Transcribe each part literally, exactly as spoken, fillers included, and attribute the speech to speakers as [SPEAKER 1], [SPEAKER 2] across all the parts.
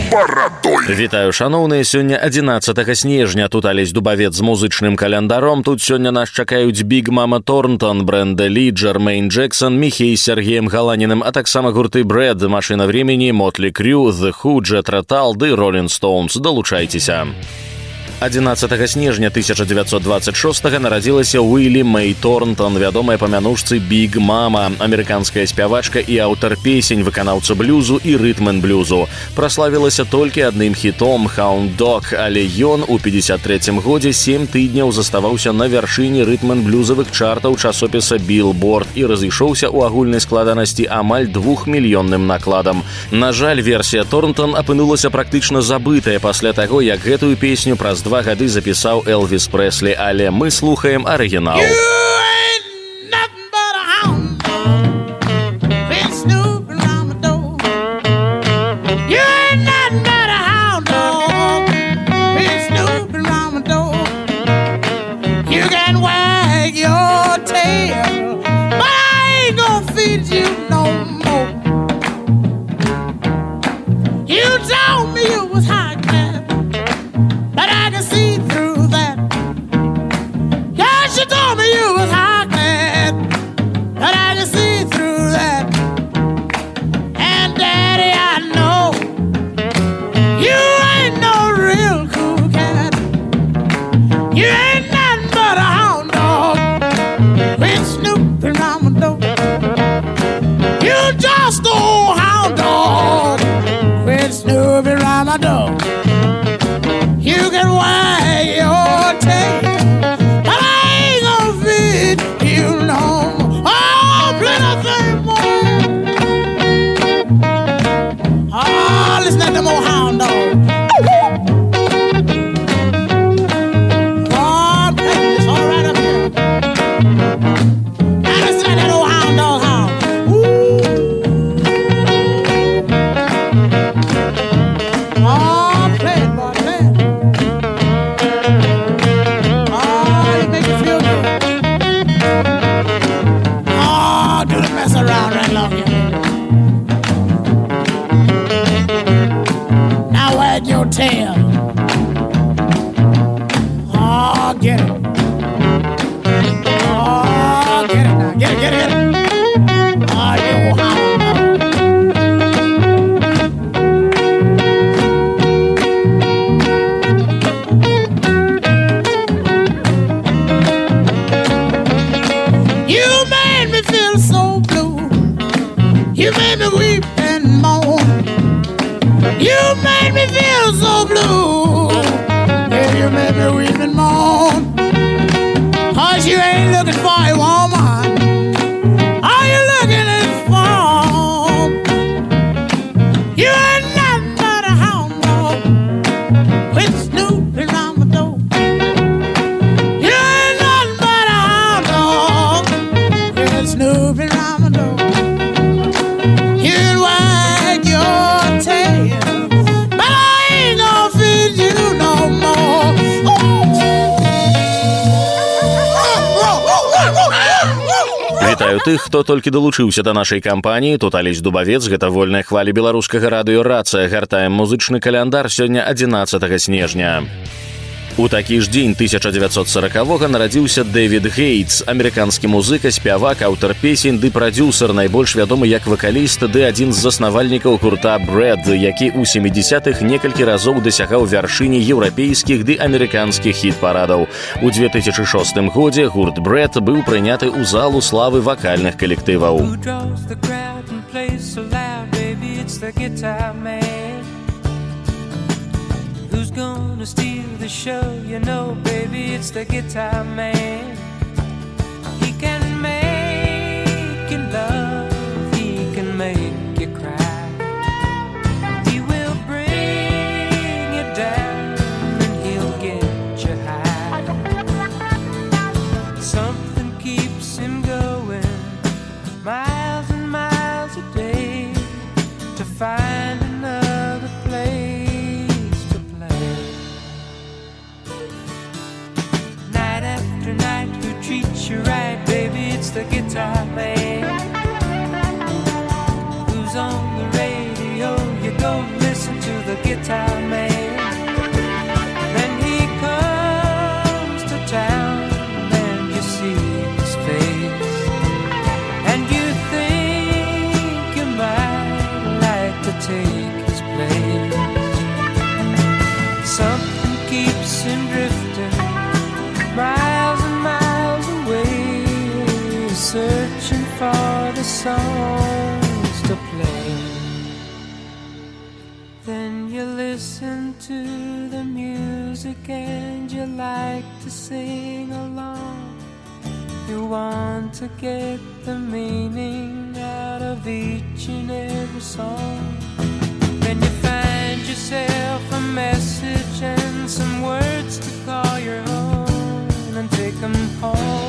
[SPEAKER 1] Барадой.
[SPEAKER 2] Вітаю, шаноўныя, сёння адзінаццатага снежня. Тут Алесь Дубавец з музычным календаром. Тут сёння нас чакаюць Big Mama Thornton, Бренда Ли, Джермейн Джексон, Михей з Сергеем Галаніным, а таксама гурты Брэд, Машина времени, Мотли Крю, The Who, Джетра Тал ды Rolling Stones. Далучайцеся. адзінаццатага снежня тысяча дзевяцьсот дваццаць шостага нарадзілася Уилли Мэй Торнтон, вядомая па мянушцы Big Mama, амерыканская спявачка і аўтар песень, выканаўца блюзу і рытм-н-блюзу. Праславілася толькі адным хітом «Hound Dog», але ён у пятьдесят третьем годзе сем тыдняў заставаўся на вяршыні рытм-н-блюзавых чартаў часопіса Billboard і разышоўся ў агульнай складанасці амаль двухмільённым накладам. На жаль, версія Торнтон апынулася практычна забытая пасля таго, як гэтую песню праз два гады запісаў Элвіс Прэслі, але мы слухаем арыгінал.
[SPEAKER 3] You can wag your tail, but I ain't gonna feed you no more. Oh, plenty more. Oh, listen to them old hound dogs. Oh, baby, it's all right up here. Now listen to that old hound dog hound. Oh, play it, boy, play it. Oh, you make me feel good. Oh, do the mess around right along here. Now wag your tail. Oh, get it. Oh, get it now. Get it, get it, get it. Oh, you old hound dog. So blue, you made me weep and moan. You made me feel so blue, yeah, you made me weep and moan. Cause you ain't looking for a woman, are you looking for? You ain't nothing but a hound dog, quit snooping around my door. You ain't nothing but a hound dog, quit snooping around my door. You can wag your tail, but I ain't gonna feed you no more.
[SPEAKER 2] Вітаю тых, хто толькі далучыўся да нашай кампаніі. Тут Алесь Дубавец, гэта вольная хваля беларускага радыё «Рацыя». Гартаем музычны каляндар сёння адзінаццатага снежня. У такі ж дзень тысяча дзевяцьсот сорокавога нарадзіўся Дэвід Гейтс, амерыканскі музыка, спявак, аўтар песень ды прадзюсар, найбольш вядомы як вакаліст ды адзін з заснавальнікаў гурта Брэд, які ў сямідзесятых некалькі разоў дасягаў вяршыні еўрапейскіх ды амерыканскіх хіт-парадаў. У две тысячы шостым годзе гурт Брэд быў прыняты ў залу славы вакальных калектываў.
[SPEAKER 4] Who's gonna steal the show? You know, baby, it's the guitar man. He can make you love, he can make you cry. He will bring you down and he'll get you high. Something keeps him going miles and miles a day to find another place. Night who treats you right, baby, it's the guitar man. Who's on the radio? You go listen to the guitar guitar man. Then he comes to town and you see his face, and you think you might like to take his place. Something keeps him drifting miles and miles away, searching for the songs to play. Then you listen to the music and you like to sing along. You want to get the meaning out of each and every song. Then you find yourself a message and some words to call your own and take them home.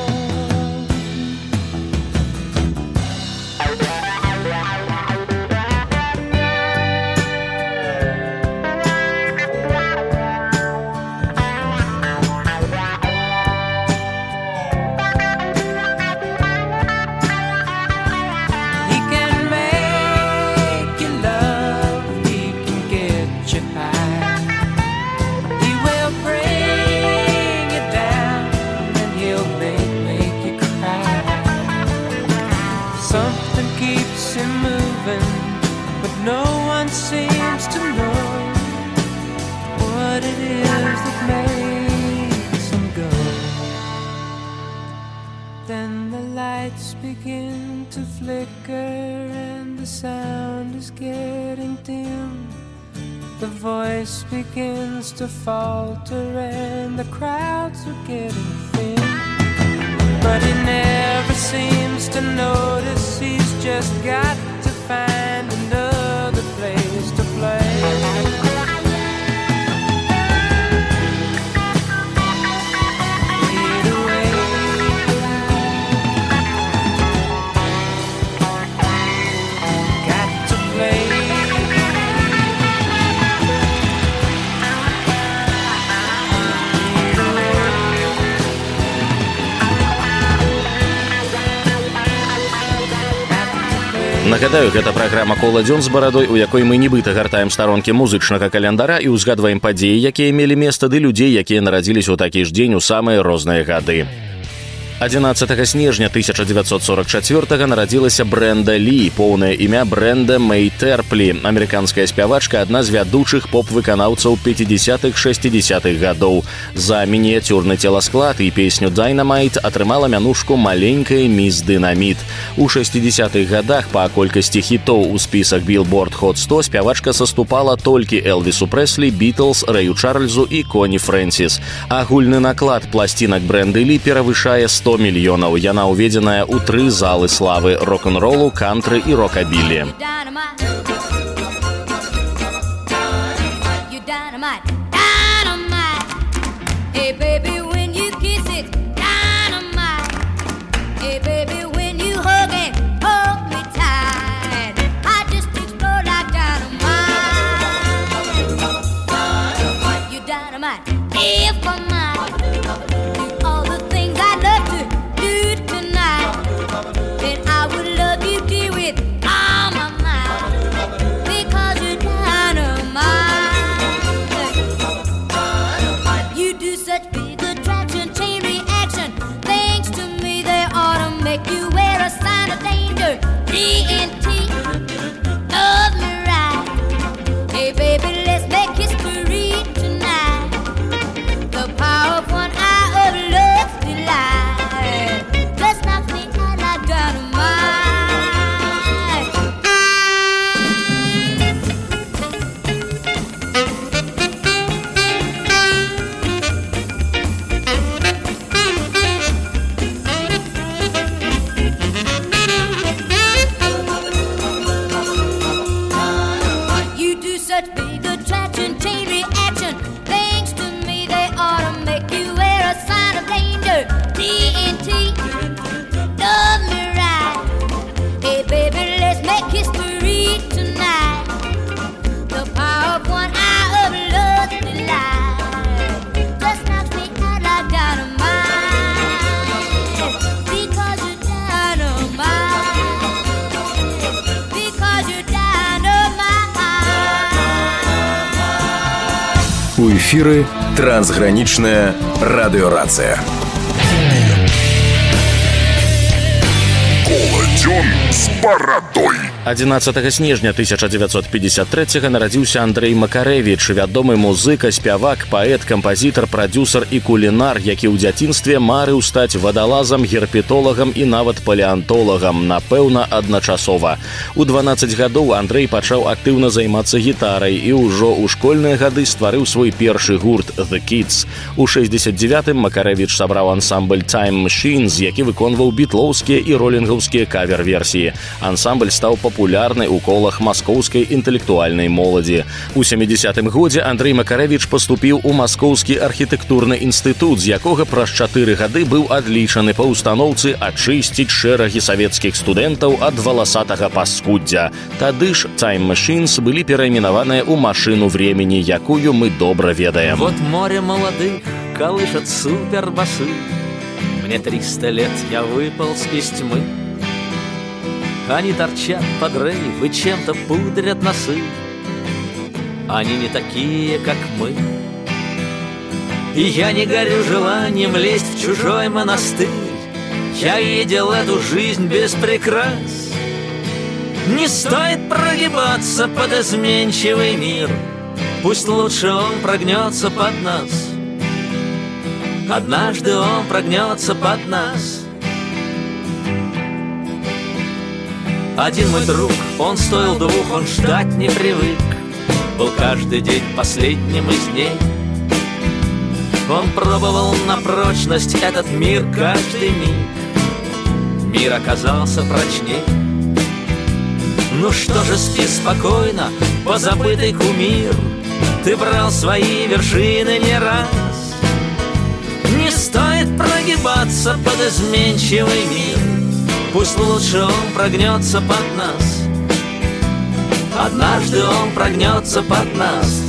[SPEAKER 4] Seems to know what it is that makes him go. Then the lights begin to flicker and the sound is getting dim. The voice begins to falter and the crowds are getting thin. But he never seems to notice he's just got to find another place to play. Lead away. Got to play. Lead away.
[SPEAKER 2] Нагадаю, гэта праграма «Кола дзён з барадой», у якой мы нібыта гартаем старонкі музычнага календара і ўзгадваем падзеі, якія мелі месца, ды людзей, якія нарадзіліся ў такі ж дзень у самыя розныя гады. адзінаццатага снежня тысяча дзевяцьсот сорок чацвёртага нарадзілася Брэнда Лі, поўнае імя Брэнда Мэй Тэрплі, амерыканская спявачка, адна з вядучых поп-выканаўцаў пяцідзясятых-шэсцідзясятых гадоў. За мініяцюрны целасклад і песню «Dynamite» атрымала мянушку «Маленькая міс Дынаміт». У шэсцідзясятых гадах па колькасці хітоў у спісах Billboard Hot сто спявачка саступала толькі Элвісу Прэслі, Бітлз, Рэю Чарльзу і Коні Фрэнсіс. Агульны наклад пласцінак Брэнды Лі перавышае сто мільёнаў. Яна ўведзеная ў тры залы славы рок-н-ролу, кантры і рокабілі.
[SPEAKER 1] Such эфиры «Трансграничная радиорация».
[SPEAKER 5] Колодзён з барадой.
[SPEAKER 2] адзінаццатага снежня тысяча девятьсот пятьдесят третьего нарадзіўся Андрэй Макарэвіч, вядомы музыка, спявак, паэт, кампазітар, прадзюсар і кулінар, які ў дзяцінстве марыў стаць вадалазам, герпетолагам і нават палеантолагам, напэўна, адначасова. У дванаццаць гадоў Андрэй пачаў актыўна займацца гітарай і ўжо ў школьныя гады стварыў свой першы гурт «The Kids». У шэсцьдзесят девятым Макарэвіч сабраў ансамбль «Time Machines», які выконваў бітлоўскія і ролінгаўскія кавер-версіі. Ансамбль стаў папулярны ў колах маскоўскай інтэлектуальнай моладзі. У сямідзесятым годзе Андрэй Макарэвіч паступіў у Маскоўскі архітэктурны інстытут, з якога праз чатыры гады быў адлічаны па ўстаноўцы ачысціць шэрагі савецкіх студэнтаў ад валасатага паскуддзя. Тады ж «Time Machines» былі перайменаваныя ў «Машыну времени», якую мы добра ведаем.
[SPEAKER 6] Вот море молодых колышет супербасы. Мне триста лет, я выполз из тьмы. Они торчат под рейв и чем-то пудрят носы. Они не такие, как мы. И я не горю желанием лезть в чужой монастырь. Я видел эту жизнь без прикрас. Не стоит прогибаться под изменчивый мир. Пусть лучше он прогнется под нас. Однажды он прогнется под нас. Один мой друг, он стоил двух, он ждать не привык. Был каждый день последним из дней. Он пробовал на прочность этот мир каждый миг. Мир оказался прочней. Ну что же, спи спокойно, позабытый кумир. Ты брал свои вершины не раз. Не стоит прогибаться под изменчивый мир. Пусть лучше он прогнется под нас. Однажды он прогнется под нас.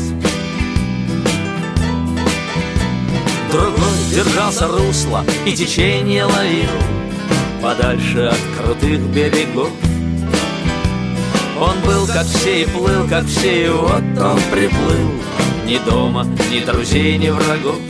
[SPEAKER 6] Другой держался русла и течение ловил подальше от крутых берегов. Он был как все и плыл, как все, и вот он приплыл. Ни дома, ни друзей, ни врагов.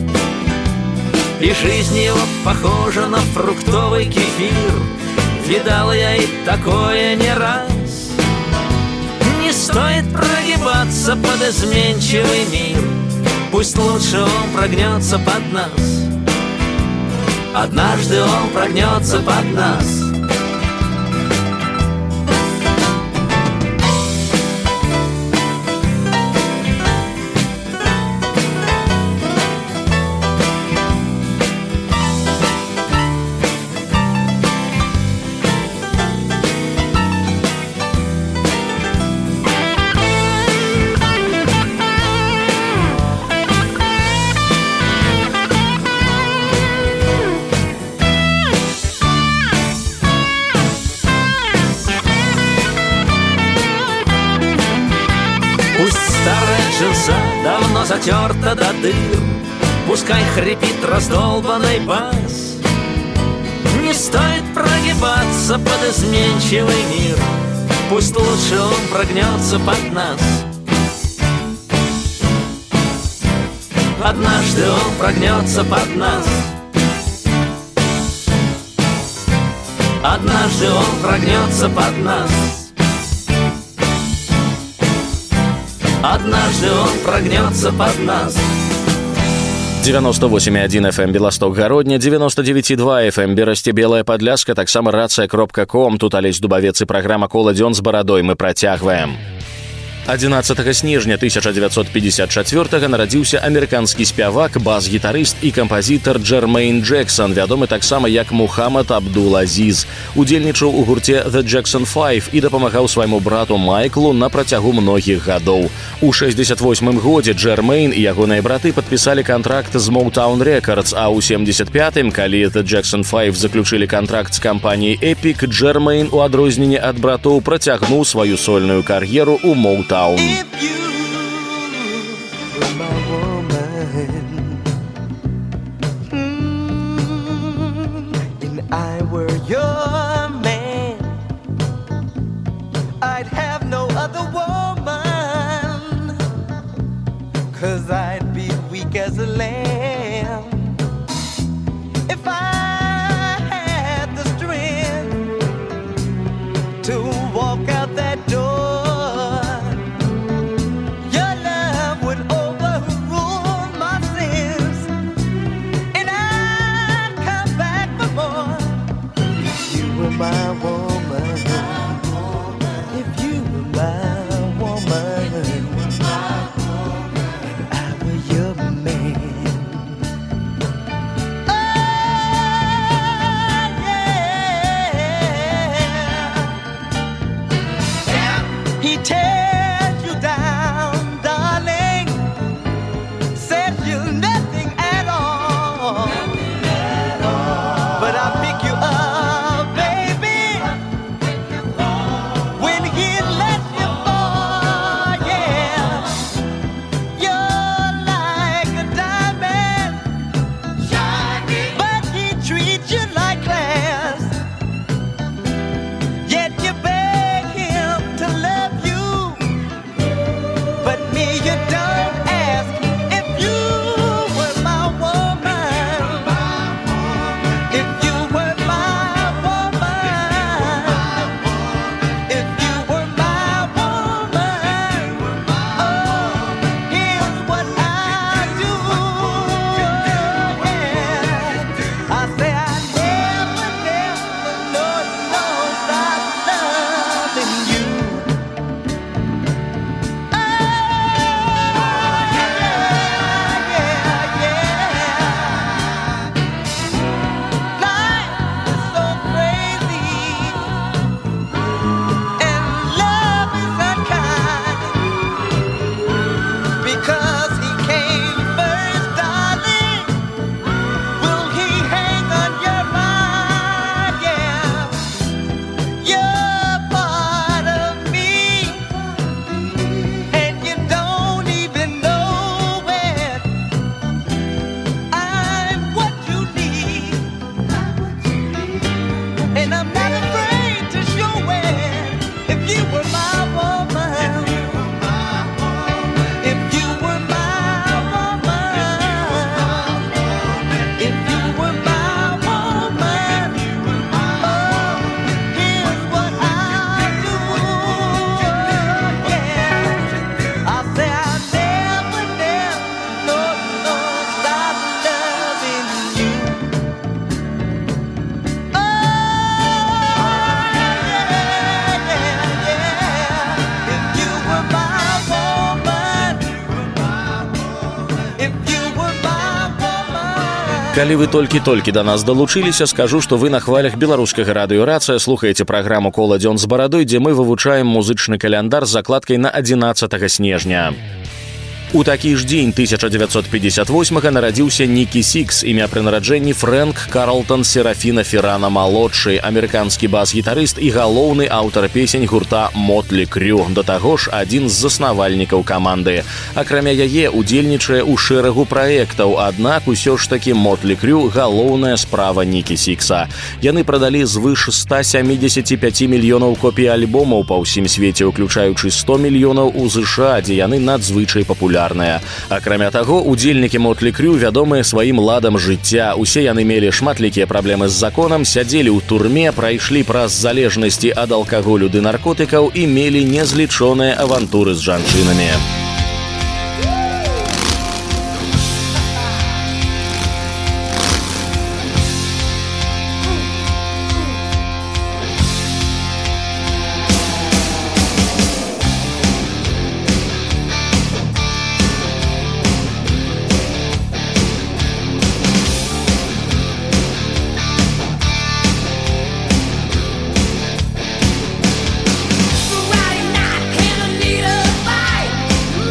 [SPEAKER 6] И жизнь его похожа на фруктовый кефир. Видал я и такое не раз. Не стоит прогибаться под изменчивый мир. Пусть лучше он прогнется под нас. Однажды он прогнется под нас. Давно затерта до дыр. Пускай хрипит раздолбанный бас. Не стоит прогибаться под изменчивый мир. Пусть лучше он прогнется под нас. Однажды он прогнется под нас. Однажды он прогнется под нас. Однажды он прогнется под нас.
[SPEAKER 2] девяносто восемь и один эф эм Белосток Гародня, девяносто девять и два эф эм Берасце Белая Падляска, таксама рация кропка ком. Тут Алесь Дубавец и программа «Колодзён з барадой» мы працягваем. адзінаццатага снежня тысяча девятьсот пятьдесят четвёртого нарадзіўся амерыканскі спявак, бас-гітарыст і кампазітар Джермейн Джексон, вядомы таксама як Мухаммад Абдул-Азіз. Удзельнічаў у гурце The Jackson Five і дапамагаў свайму брату Майклу на працягу многіх гадоў. У шэсцьдесят восьмым годзе Джермейн і ягоныя браты падпісалі кантракт з Motown Records, а ў семьдесят пятым, калі The Jackson Five заключылі кантракт з кампаніяй Epic, Джермейн, у адрозненне ад братоў, працягнуў сваю сольную кар'еру ў Motown.
[SPEAKER 7] If you were my woman, mm, and I were your man, I'd have no other woman, 'cause I'd be but I pick you up, baby, when he lets you fall, yeah. You're like a diamond, but he treats you like glass. Yet you beg him to love you, but me you don't ask. If you were my woman, if you were my woman, if you were my woman, oh, here's what I do, yeah. I say I never, never, Lord knows stop loving you. Oh, yeah, yeah, yeah. Life is so crazy, and love is unkind, because he came first, darling. Will he hang on your mind? Yeah, you're part of me, and you don't even know it. I'm what you need, and I'm not afraid to show it. If you were my woman, if you were my woman, if you were my woman, oh, here's what I do, yeah. I say I never, never, no, no, stop loving you. Oh, yeah, yeah, yeah. If you were my woman, if you were my woman.
[SPEAKER 2] Калі вы толькі-толькі да нас далучыліся, скажу, што вы на хвалях беларускага радыёрацыя слухаеце праграму «Кола дзён з барадой», дзе мы вывучаем музычны каляндар з закладкай на адзінаццатага снежня. У такі ж дзень тысяча дзевяцьсот пятьдесят восьмага нарадзіўся Нікі Сікс, імя пры нараджэнні Фрэнк Карлтон Серафіна Феррана малодшы, амерыканскі бас-гітарыст і галоўны аўтар песень гурта Мотлі Крю, да таго ж адзін з заснавальнікаў каманды. Акрамя яе удзельнічае ў шэрагу праектаў, аднак усё ж такі Мотлі Крю галоўная справа Нікі Сікса. Яны прадалі звыш ста сямідзесяці пяці мільёнаў копій альбомаў па ўсім свеце, уключаючы сто мільёнаў у ЗША, дзе яны надзвычай папулярныя. Акрамя таго, удзельнікі Мотлі Крю вядомыя сваім ладам жыцця. Усе яны мелі шматлікія праблемы з законам, сядзелі ў турме, прайшлі праз залежнасці ад алкаголю ды наркотыкаў і мелі незлічоныя авантуры з жанчынамі.
[SPEAKER 8] Friday night, and I need a fight.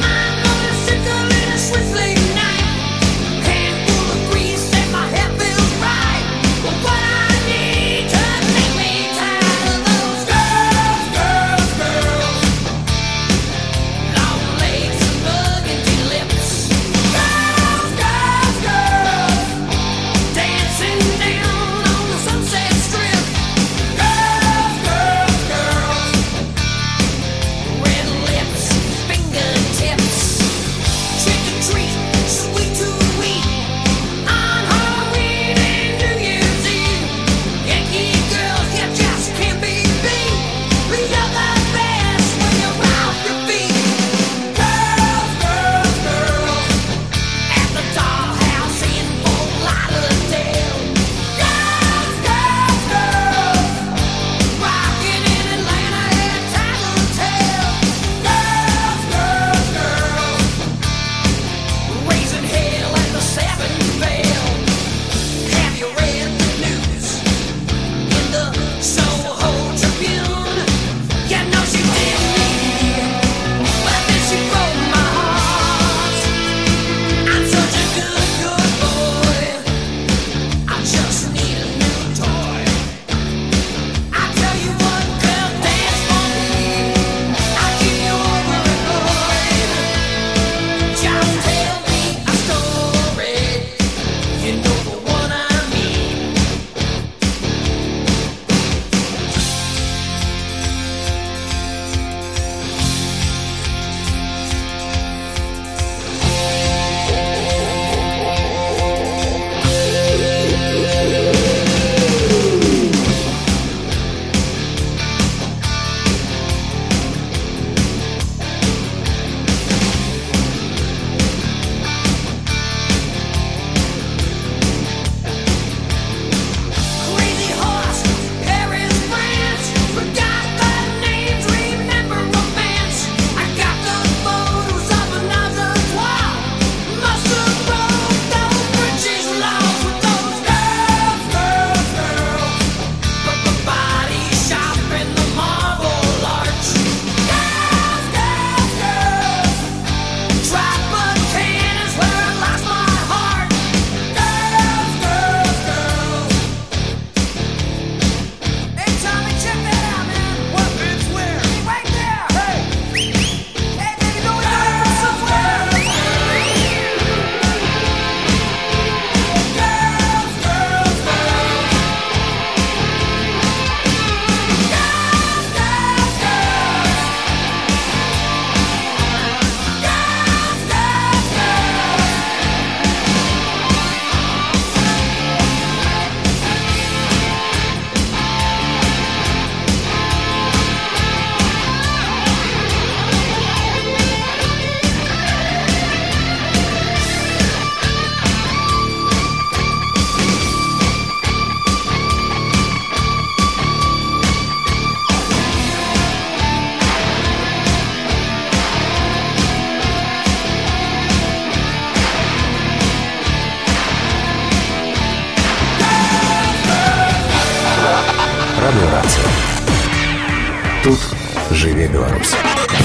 [SPEAKER 1] Радыёрацыя. Тут жыве Беларусь.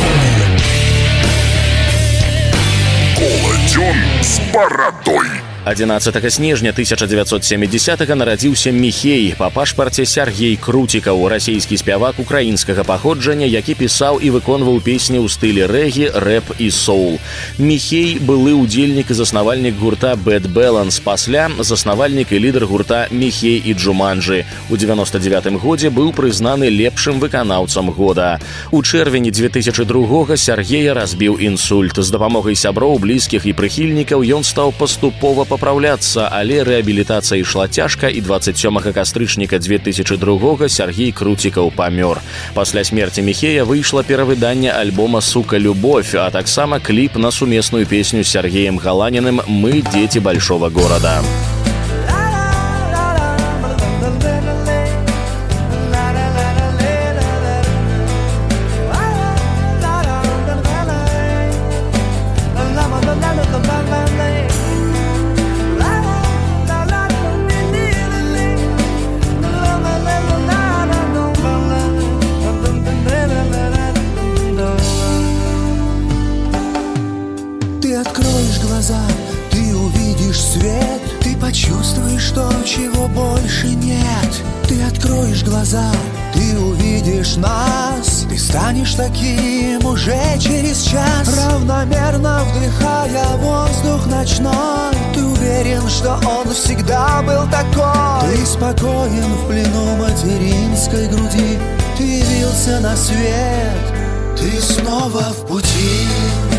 [SPEAKER 5] Коладзён з барадой.
[SPEAKER 2] адзінаццатага снежня тысяча дзевяцьсот сямідзясятага нарадзіўся Міхей, па пашпарце Сяргей Круцікаў, расійскі спявак украінскага паходжання, які пісаў і выконваў песні ў стылі рэгі, рэп і соул. Міхей былы ўдзельнік і заснавальнік гурта Bad Balance, пасля заснавальнік і лідар гурта Міхей і Джуманджы. У дзевяноста дзевятым годзе быў прызнаны лепшым выканаўцам года. У чэрвені дзве тысячы другога Сяргея разбіў інсульт. З дапамогай сяброў, блізкіх і прыхільнікаў ён стаў паступова папраўляцца, але рэабілітацыя ішла цяжка, і дваццаць сёмага кастрычніка дзве тысячы другога Сяргей Круцікаў памёр. Пасля смерці Міхея выйшла перавыданне альбома «Сука, любовь», а таксама кліп на сумесную песню з Сергеем Галаніным «Мы дети большого города».
[SPEAKER 8] Ты увидишь свет, ты почувствуешь то, чего больше нет. Ты откроешь глаза, ты увидишь нас, ты станешь таким уже через час. Равномерно вдыхая воздух ночной, ты уверен, что он всегда был такой. Ты спокоен в плену материнской груди, ты явился на свет, ты снова в пути.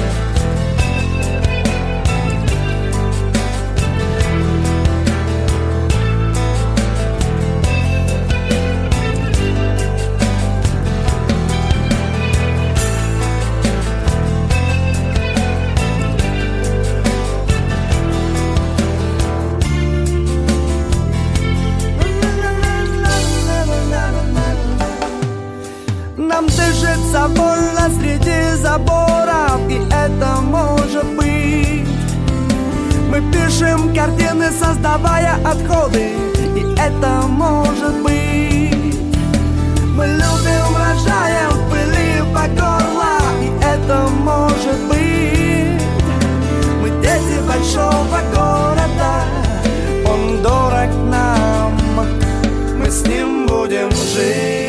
[SPEAKER 7] Нам дышится больно среди заборов, и это может быть. Мы пишем картины, создавая отходы, и это может быть. Мы любим, рожаем в пыли по горло, и это может быть. Мы дети большого города, он дорог нам, мы с ним будем жить.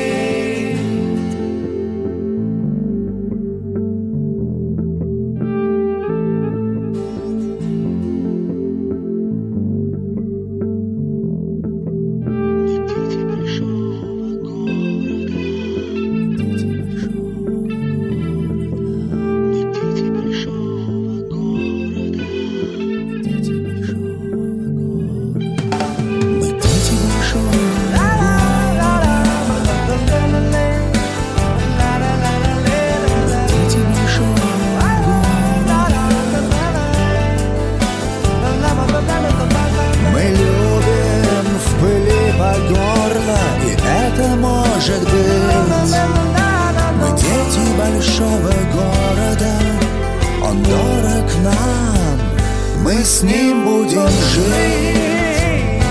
[SPEAKER 8] Может быть, мы дети большого города, он дорог нам, мы с ним будем жить.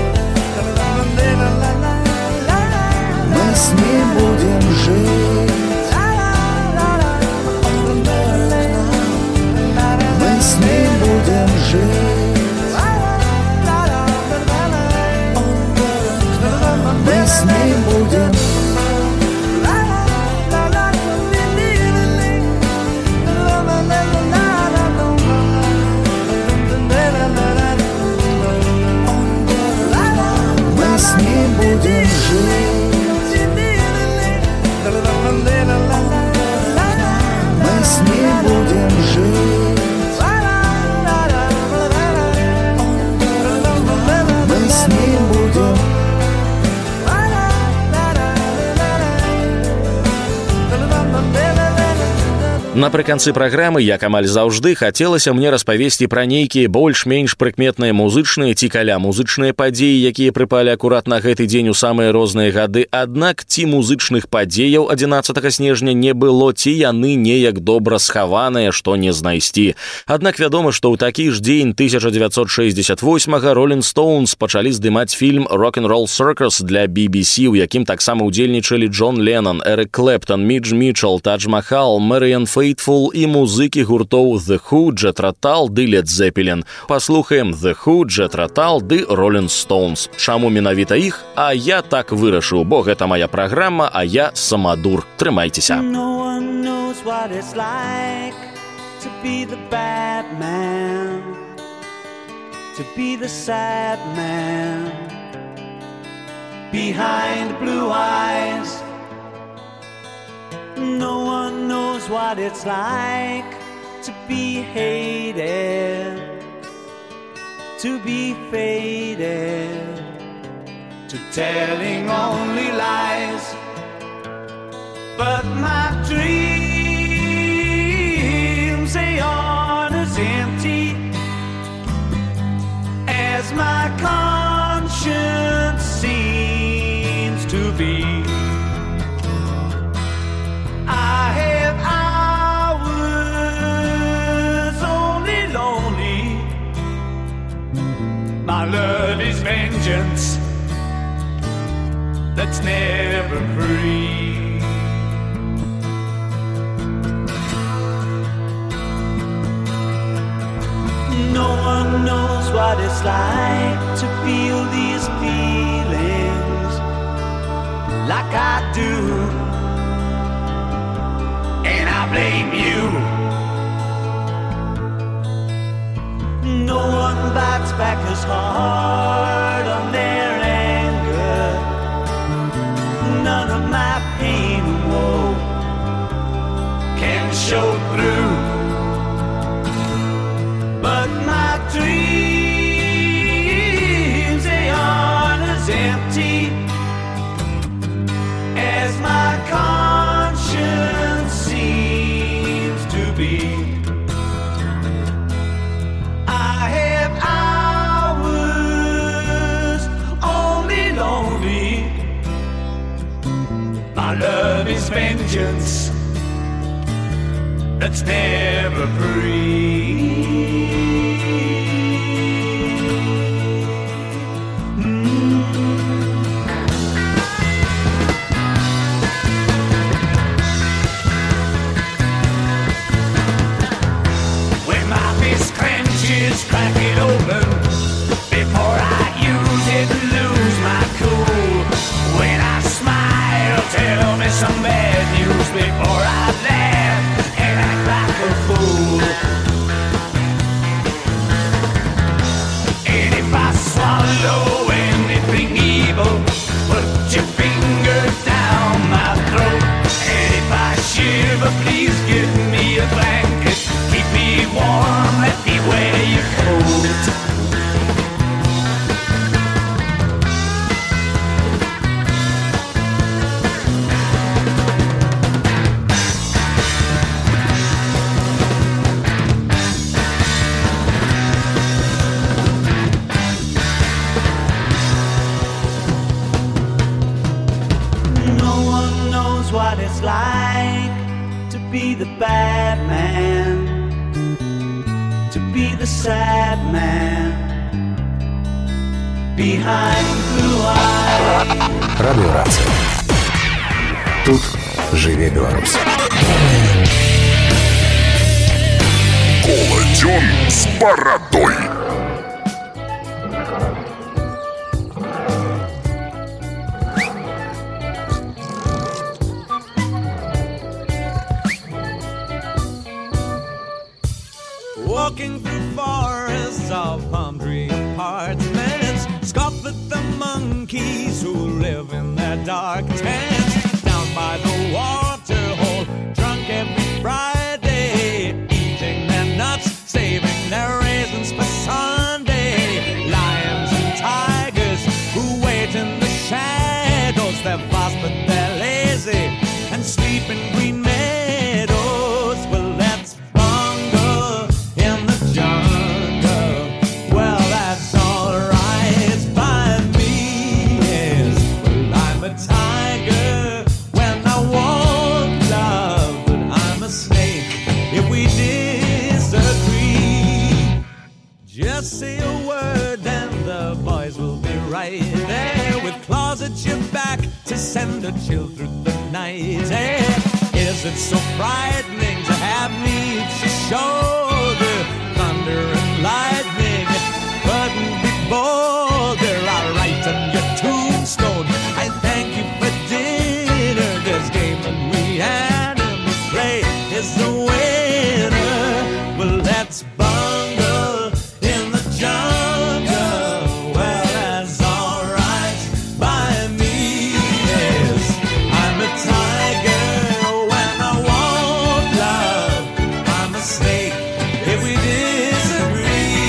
[SPEAKER 8] Мы с ним будем жить. Он дорог нам, мы с ним будем жить. Он дорог нам, мы с ним будем жить.
[SPEAKER 2] Напрыканцы праграмы, як амаль заўжды, хацелася мне распавесці пра нейкія больш-менш прыкметныя музычныя ці каля музычныя падзеі, якія прыпалі акурат на гэты дзень у самыя розныя гады. Аднак ці музычных падзеяў адзінаццатага снежня не было, ці яны неяк добра схаваныя, што не знайсці. Аднак вядома, што ў такі ж дзень тысяча дзевяцьсот шэсцьдзесят восьмага Rolling Stones пачалі здымаць фільм «Rock'n'Roll Circus» для би би си, у якім таксама ўдзельнічалі Джон Леннон, Эрик Клэптон, Мидж Митчелл, Тадж Махал, Мэриан Фейтфул і музыкі гуртоў The Who, Jet Rotal ды Led Zeppelin. Паслухаем The Who, Jet Rotal ды Rolling Stones. Чаму менавіта іх? А я так вырашыў, бо гэта моя праграма, а я самадур. Трымайцеся.
[SPEAKER 9] No one knows what it's like to be the bad man, to be the sad man behind blue eyes. No one knows what it's like to be hated, to be faded, to telling only lies. But my dreams, they aren't as empty as my conscience seems to be. I have hours only lonely. My love is vengeance that's never free. No one knows what it's like to feel these feelings like I do. And I blame you. No one bites back as hard on their anger. None of my pain and woe can show through. But my dreams, they aren't as empty as my conscience seems to be. I have hours only lonely. My love is vengeance that's never free. Crack it open before I use it and lose my cool. When I smile, tell me some bad news before I laugh and act like a fool. And if I swallow anything evil, put your finger down my throat. And if I shiver, please give me a blanket. Keep me warm, let me wear your coat. No one knows what it's like to be the bad man, to be the sad man behind blue eyes.
[SPEAKER 1] Радиорация. Тут живе Беларусь.
[SPEAKER 5] Колодён с бородой.
[SPEAKER 9] Walking through forests of palm tree apartments, scoff at the monkeys who live in their dark tents. Down by the water hole, drunk every Friday, eating their nuts, saving their raisins for Sunday. Lions and tigers who wait in the shadows, they're fast but they're lazy and sleep in green meadows. Well, that you're back to send a chill through the night. Hey, is it so frightening to have me at your shoulder? Thunder and lightning couldn't be bolder. I'll write on your tombstone, I thank you for dinner. This game that we had and we play is the winner. Well, let's bungle in the jungle. Well, that's alright by me. Yes, I'm a tiger when I want love. I'm a snake if we disagree.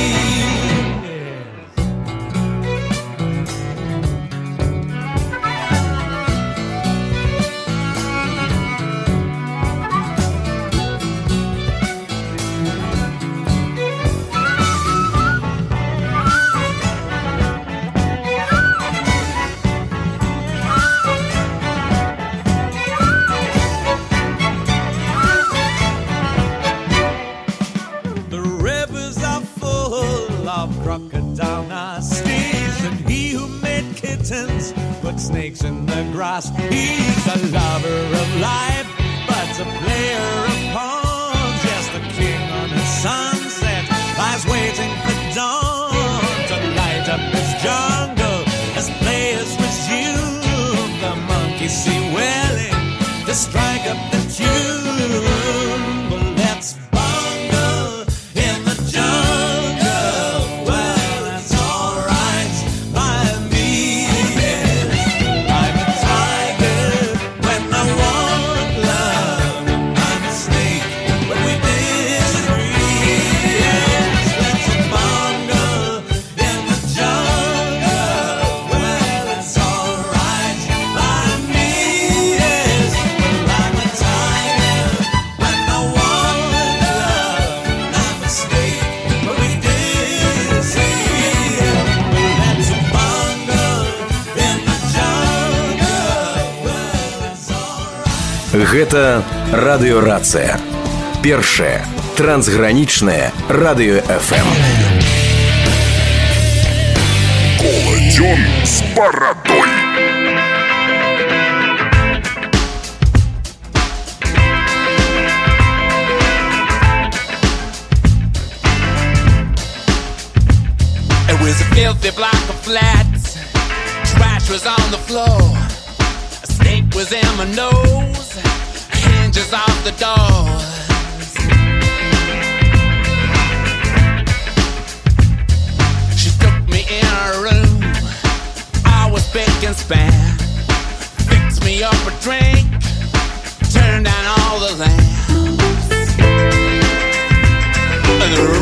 [SPEAKER 9] The rivers are full of crocodile nasties, and he who made kittens put snakes in the grass. He's a lover of life, but a player of pawns. Yes, the king on his sunset lies waiting for dawn to light up his jungle as players resume. The monkeys see willing to strike up the tune. Well, let's bungle in the jungle. Well, that's alright by me. Yes, I'm a tiger when I want love. I'm a snake when we disagree. Yes, let's bungle in the jungle. Well, it's alright by me. Yes, well, I'm a tiger when I want love. I'm a snake when we disagree. Well, let's bungle in the jungle. Well, it's alright.
[SPEAKER 1] Гэта радыёрацыя. Першае трансгранічнае радыё эф эм.
[SPEAKER 5] Колодён с бородой.
[SPEAKER 10] It was a filthy block of flats. Trash was on the floor. A snake was in my nose. Hinges off the doors. She took me in her room. I was big and span. Fixed me up a drink. Turned down all the lamps. And the